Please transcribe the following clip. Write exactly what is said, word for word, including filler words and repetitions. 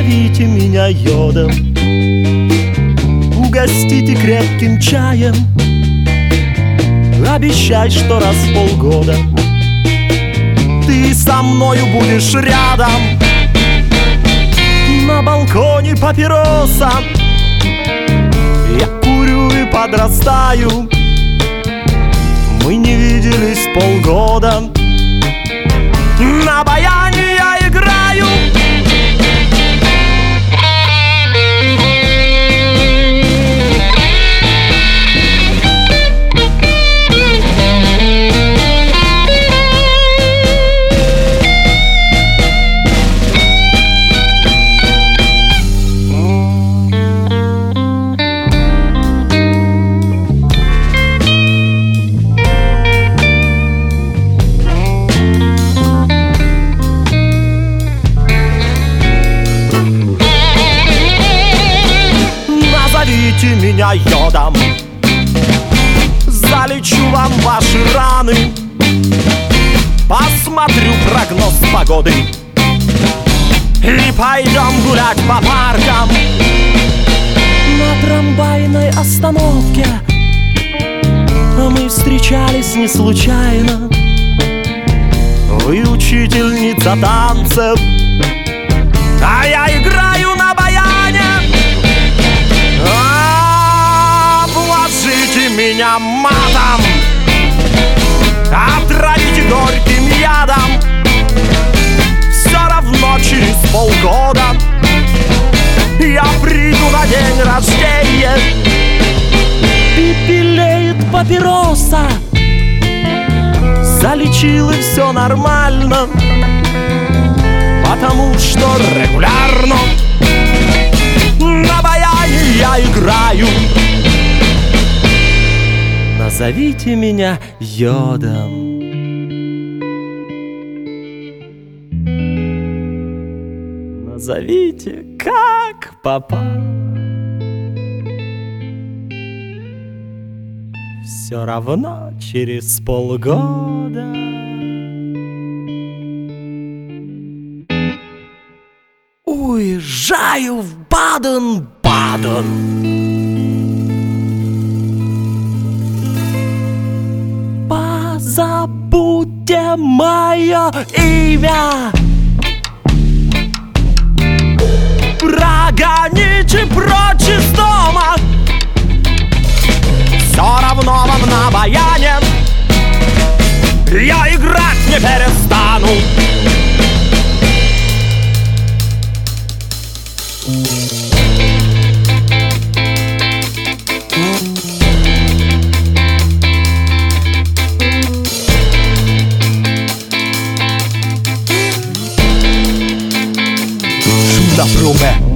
Назовите меня йодом, угостите крепким чаем, обещай, что раз в полгода ты со мною будешь рядом. На балконе папироса я курю и подрастаю. Мы не виделись полгода, на баяне я играю. Назовите меня йодом, залечу вам ваши раны, посмотрю прогноз погоды и пойдем гулять по паркам. На трамвайной остановке мы встречались не случайно. Вы учительница танцев, а я играю на баяне. Обложите меня матом, отравите горьким ядом. Все равно через полгода я приду на день рождения. Пепелеет папироса, залечил и все нормально, потому что регулярно на баяне я играю. Назовите меня йодом. Назовите, как попало. Все равно через полгода уезжаю в Баден-Баден. Позабудьте мое имя, прогоните прочь из дома. Все равно вам на баяне я играть не перестану. Шум на пруме.